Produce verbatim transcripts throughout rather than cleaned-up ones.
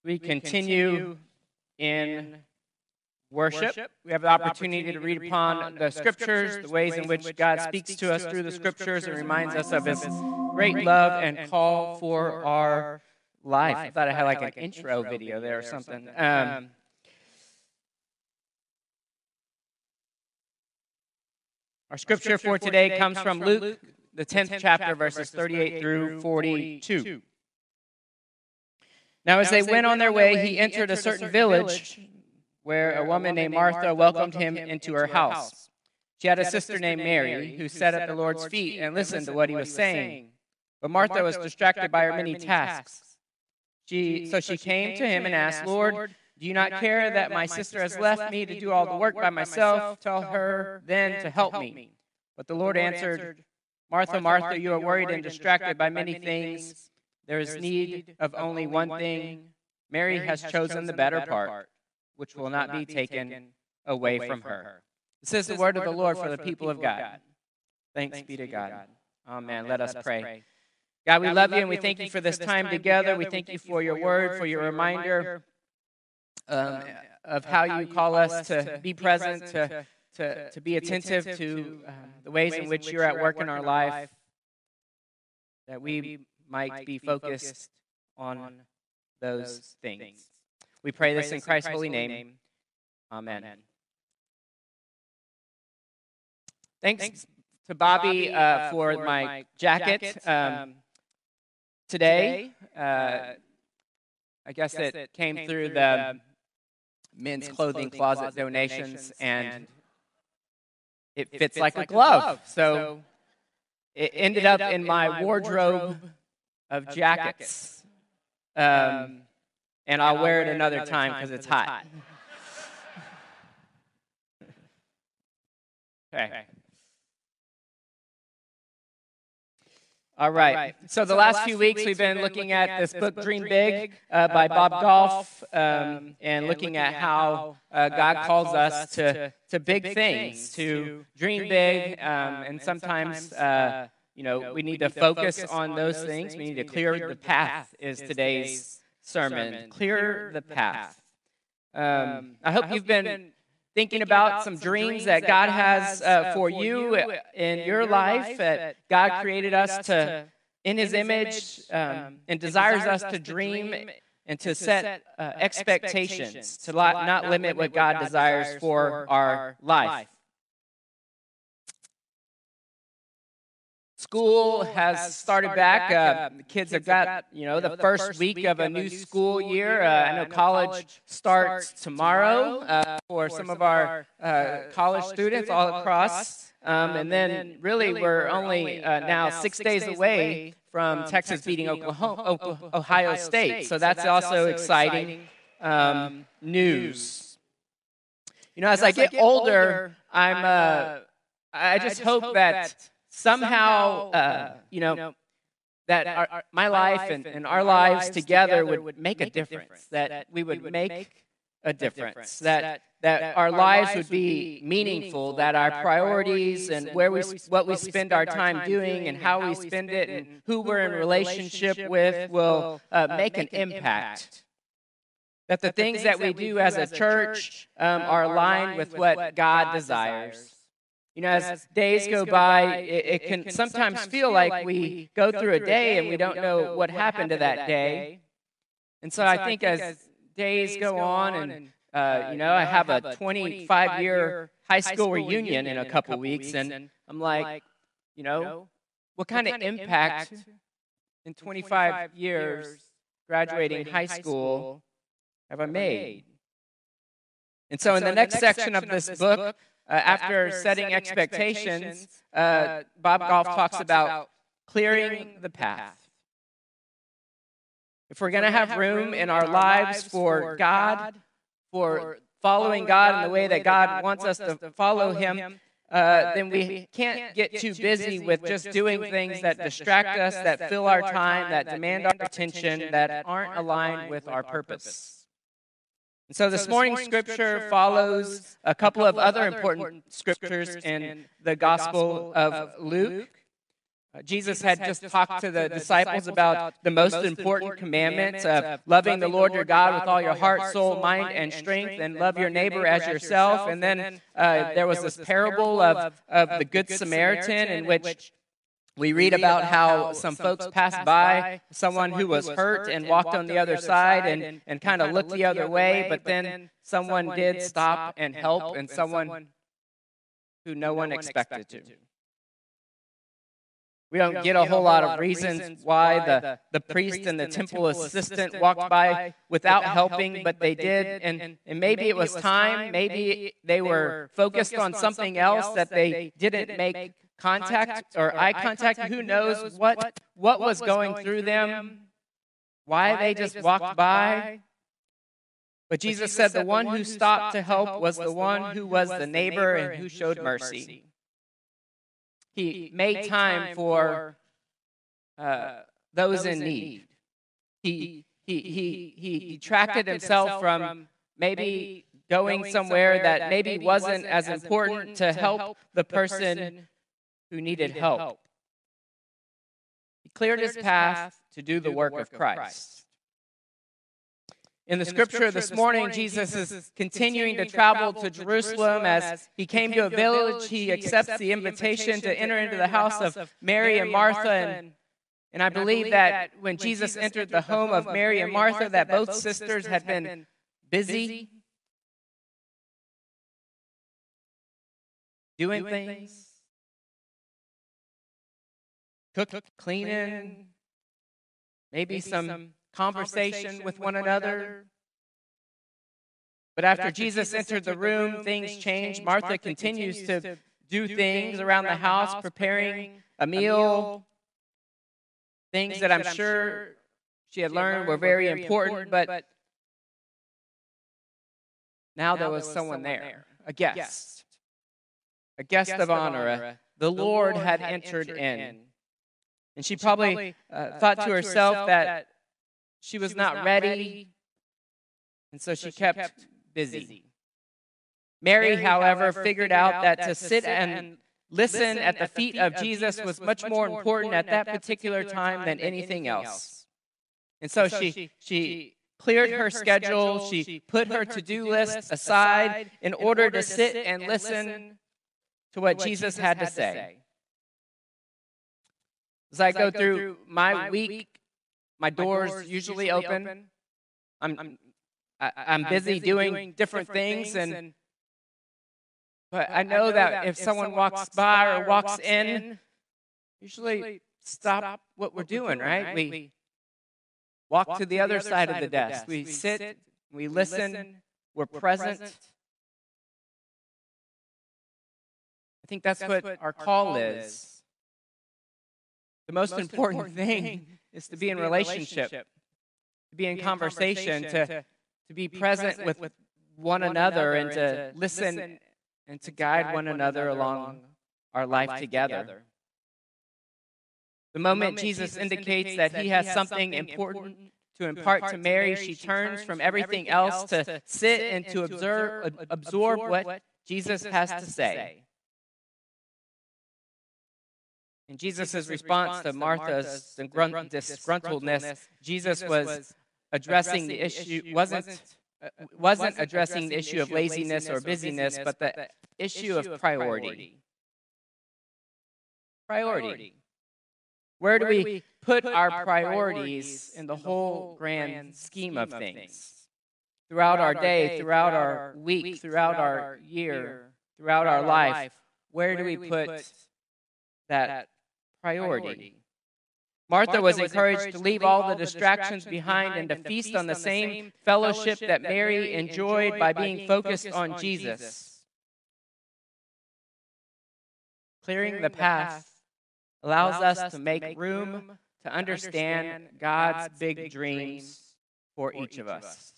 we continue in worship. We have the opportunity to read upon the Scriptures, the ways in which God speaks to us through the Scriptures and reminds us of His great love and call for our life. I thought I had like an intro video there or something. Um, our Scripture for today comes from Luke, the tenth chapter, verses thirty-eight through forty-two. Now, as they went on their way, he entered a certain village where a woman named Martha welcomed him into her house. She had a sister named Mary who sat at the Lord's feet and listened to what he was saying. But Martha was distracted by her many tasks. She, so she came to him and asked, "Lord, do you not care that my sister has left me to do all the work by myself? Tell her then to help me." But the Lord answered, "Martha, Martha, you are worried and distracted by many things. There is need of only one thing. Mary has chosen the better part, which will not be taken away from her." This is the word of the Lord for the people of God. Thanks be to God. Amen. Let us pray. God, we love you and we thank you for this time together. We thank you for your word, for your reminder um, of how you call us to be present, to, to, to be attentive to um, the ways in which you're at work in our life, that we might be focused on those things. We pray this in Christ's holy name. Amen. Thanks to Bobby uh, for my jacket um, today. Uh, I guess it came through the men's clothing closet donations, and it fits like a glove. So it ended up in my wardrobe of jackets. Um, and I'll wear it another time because it's hot. Okay. All right. So the last few weeks we've been looking at this book, Dream Big, uh, by Bob Goff, um, and looking at how uh, God calls us to, to big things, to dream big, um, and sometimes uh, you know, we need to focus on those things. We need to clear the path is today's sermon. Clear the path. Um, I hope you've been thinking about some dreams that God has uh, for you in your life. That God created us to, in His image, um, and desires us to dream and to set uh, expectations, to not limit what God desires for our life. School has started back. Uh, the kids have got, you know, the first week of a new school year. Uh, I know college starts tomorrow uh, for some of our uh, college students all across. Um, and then really we're only uh, now six days away from Texas beating Oklahoma, Ohio State. So that's also exciting um, news. You know, as I get older, I'm, uh, I just hope that somehow, uh, you know, that our, our, my life and, and our lives together would make a difference, that we would make a difference, that that our lives would be meaningful, that our priorities and where we what we spend our time doing and how we spend it and who we're in relationship with will uh, make an impact. That the things that we do as a church um, are aligned with what God desires. You know, as days go by, it, it can sometimes feel like we go through a day and we don't know what happened to that day. And so I think as days go on and, uh, you know, I have a twenty-five-year high school reunion in a couple weeks, and I'm like, you know, what kind of impact in twenty-five years graduating high school have I made? And so in the next section of this book, Uh, after, after setting, setting expectations, expectations uh, Bob, Bob Goff talks about clearing the path. If we're going to have room in our lives for God, for following God in the way that God wants us to follow Him, uh, then we can't get too busy with just doing things that distract us, that fill our time, that demand our attention, that aren't aligned with our purpose. And so this morning's scripture follows a couple of other important scriptures in the Gospel of Luke. Uh, Jesus had just talked to the disciples about the most important commandments of loving the Lord your God with all your heart, soul, mind, and strength, and love your neighbor as yourself. And then uh, there was this parable of, of the Good Samaritan, in which we read about how some folks passed by someone who was hurt and walked on the other side and, and kind of looked the other way, but then someone did stop and help, and someone who no one expected to. We don't, we don't get a whole lot of reasons why the, the priest and the temple assistant walked by without helping, but they did. And, and maybe it was time, maybe they were focused on something else that they didn't make contact or eye contact. Who knows what, what was going through them, why they just walked by. But Jesus said the one who stopped to help was the one who was the neighbor and who showed mercy. He made time for uh, those in need. He, he, he, he detracted himself from maybe going somewhere that maybe wasn't as important to help the person who needed help. He cleared his path to do the work of Christ. In the scripture this morning, Jesus is continuing to travel to Jerusalem. As he came to a village, he accepts the invitation to enter into the house of Mary and Martha. And, and I believe that when Jesus entered the home of Mary and Martha, that both sisters had been busy doing things, cooking, cleaning, maybe some conversation with one another. But after Jesus entered the room, things changed. Martha continues to do things around the house, preparing a meal, things that I'm sure she had learned were very important, but now there was someone there, a guest, a guest of honor. The Lord had entered in. And she probably uh, thought to herself that she was not ready, and so she kept busy. Mary, however, figured out that to sit and listen at the feet of Jesus was much more important at that particular time than anything else. And so she, she cleared her schedule, she put her to-do list aside in order to sit and listen to what Jesus had to say. As I go through my week, my door's usually open. I'm, I, I'm busy doing different things, and but I know that if someone walks by or walks in, usually stop what we're doing, right? We walk to the other side of the desk. We sit, we listen, we're present. I think that's what our call is. The most important thing is to be in relationship, to be in conversation, to, to be present with one another, and to listen and to guide one another along our life together. The moment Jesus indicates that he has something important to impart to Mary, she turns from everything else to sit and to observe, absorb what Jesus has to say. In Jesus' response to Martha's disgruntledness, Jesus was addressing the issue, wasn't, wasn't addressing the issue of laziness or busyness, but the issue of priority. Priority. Where do we put our priorities in the whole grand scheme of things? Throughout our day, throughout our week, throughout our year, throughout our life, where do we put that priority? Martha was encouraged to leave all the distractions behind and to feast on the same fellowship that Mary enjoyed by being focused on Jesus. Clearing the path allows us to make room to understand God's big dreams for each of us.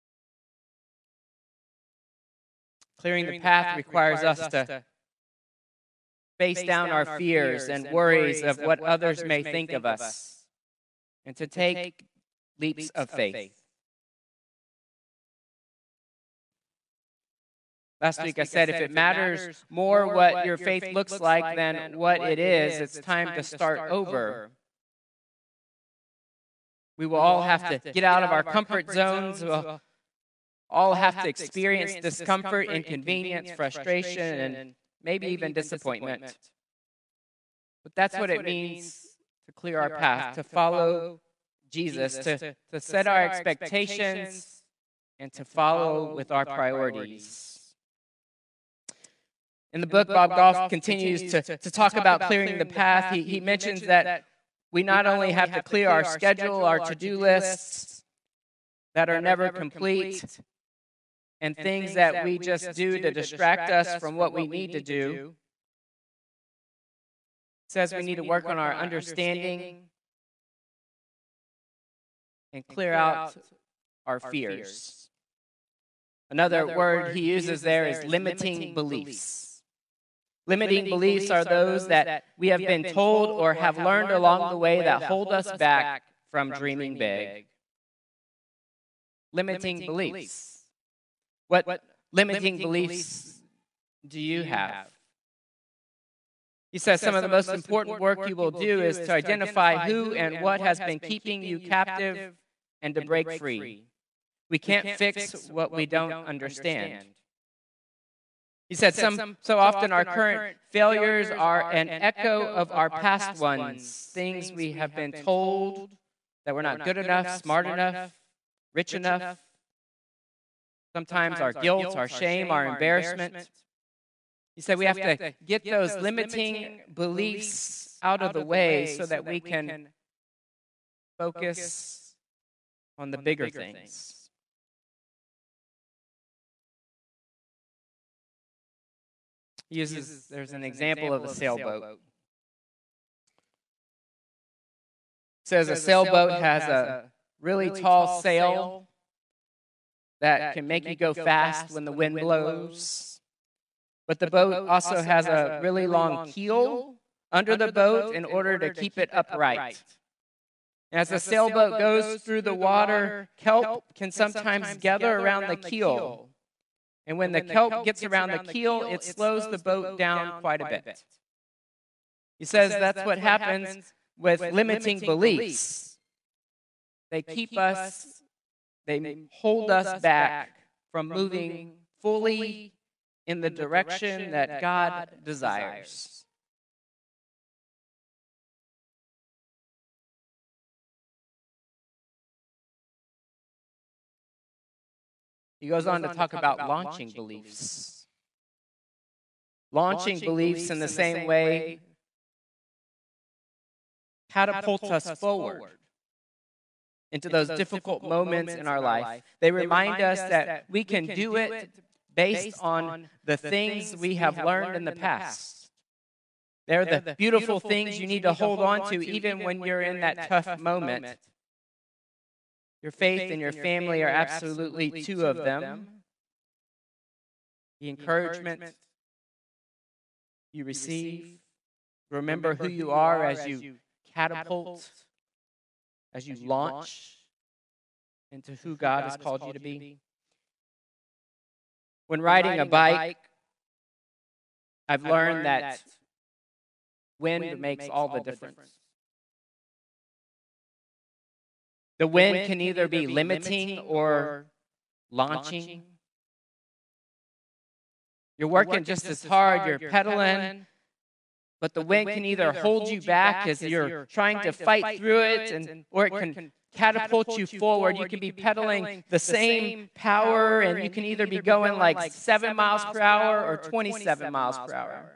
Clearing the path requires us to face down our fears and worries of what others may think of us, and to take leaps of faith. Last week I said if it matters more what your faith looks like than what it is, it's time to start over. We will all have to get out of our comfort zones. We'll all have to experience discomfort, inconvenience, frustration, and maybe even disappointment. But that's what it means to clear our path, to follow Jesus, to, to set our expectations, and to follow with our priorities. In the book, Bob Goff continues to, to talk about clearing the path. He, he mentions that we not only have to clear our schedule, our to-do lists that are never complete, and things that we just do to distract us from what we need to do. It says we need to work on our understanding and clear out our fears. Another word he uses there is limiting beliefs. Limiting beliefs are those that we have been told or have learned along the way that hold us back from dreaming big. Limiting beliefs. What limiting beliefs do you have? He says some of the most important work you will do is to identify who and what has been keeping you captive and to break free. We can't fix what we don't understand. He said some, so often our current failures are an echo of our past ones, things we have been told that we're not good enough, smart enough, rich enough. Sometimes our guilt, our shame, our embarrassment. He said we have to get those limiting beliefs out of the way so that we can focus on the bigger things. He uses, there's an example of a sailboat. It says a sailboat has a really tall sail that can make you go fast when the wind blows. But the boat also has a really long keel under the boat in order to keep it upright. As the sailboat goes through the water, kelp can sometimes gather around the keel. And when the kelp gets around the keel, it slows the boat down quite a bit. He says that's what happens with limiting beliefs. They keep us, they hold us back from moving fully in the direction that God desires. He goes on to talk about launching beliefs. Launching beliefs in the same way catapult us forward into those difficult moments in our life. They remind us that we can do it based on the things we have learned in the past. They're the beautiful things you need to hold on to even when you're in that tough moment. Your faith and your family are absolutely two of them. The encouragement you receive. Remember who you are as you catapult, as you launch into who God has called you to be. When riding a bike, I've learned that wind makes all the difference. The wind can either be limiting or launching. You're working just as hard, you're pedaling, but the wind can either hold you back as you're trying to fight through it, and or it can catapult you forward. You can be pedaling the same power, and you can either be going like seven miles per hour or twenty-seven miles per hour.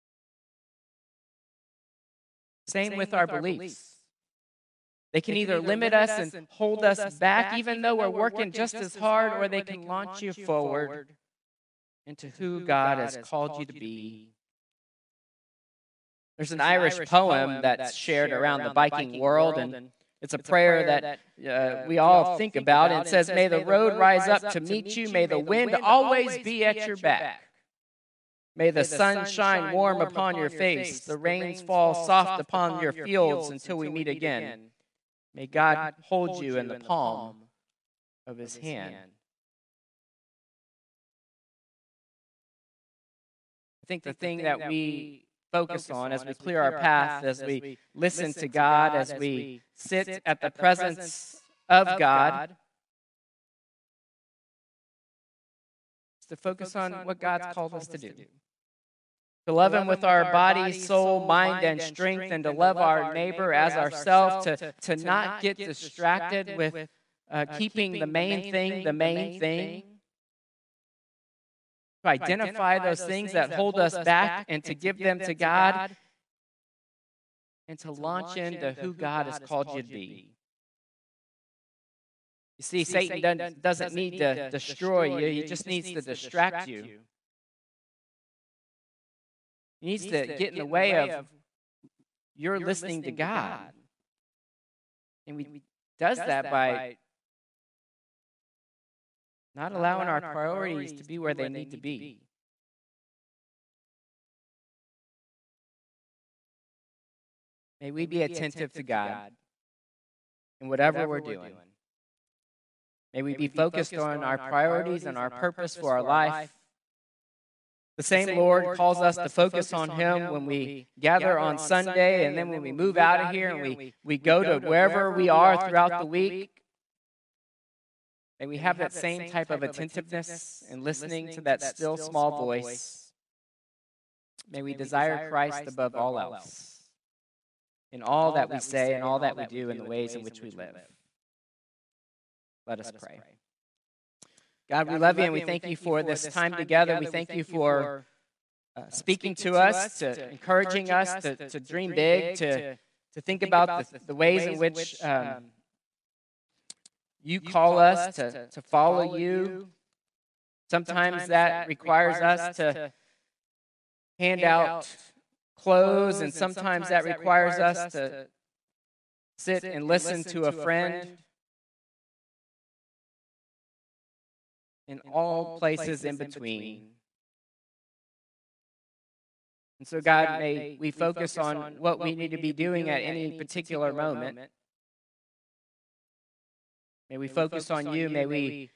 Same with our beliefs. They can either limit us and hold us back, even though we're working just as hard, or they can launch you forward into who God has called you to be. There's an Irish poem that's shared around the biking world, and it's a prayer that uh, we all think about. And it says, "May the road rise up to meet you. May the wind always be at your back. May the sun shine warm upon your face. The rains fall soft upon your fields until we meet again. May God hold you in the palm of his hand." think the thing that we focus on as we clear our path, as we listen to God, as we sit at the presence of God, is to focus on what God's called us to do. To love Him with our body, soul, mind, and strength, and to love our neighbor as ourselves, to, to not get distracted with uh, keeping the main thing the main thing. To identify those things that hold us back and to give them to God, and to launch into who God has called you to be. You see, Satan doesn't, doesn't need to destroy you, he just needs to distract you. He needs to get in the way of your listening to God. And he does that by not allowing our priorities to be where they need to be. May we be attentive to God in whatever we're doing. May we be focused on our priorities and our purpose for our life. The same Lord calls us to focus on Him when we gather on Sunday, and then when we move out of here and we, we go to wherever we are throughout the week. May we have that same type of attentiveness and listening to that still small voice. May we desire Christ above all else in all that we say and all that we do in the ways in which we live. Let us pray. God, we love you and we thank you for this time together. We thank you for uh, speaking to us, to encouraging us to, to dream big, to, to think about the, the ways in which um, you call us to, to follow you. Sometimes that requires us to hand out clothes, and sometimes that requires us to sit and listen to a friend. In all places in between. And so, God, may we focus on what we need to be doing at any particular moment. May we focus on you. May we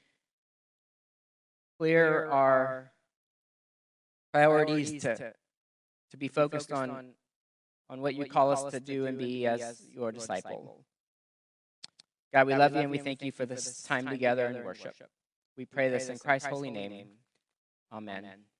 clear our priorities to, to be focused on, on what you call us to do and be as your disciple. God, we love you and we thank you for this time together in worship. We pray this in Christ's holy name. Amen.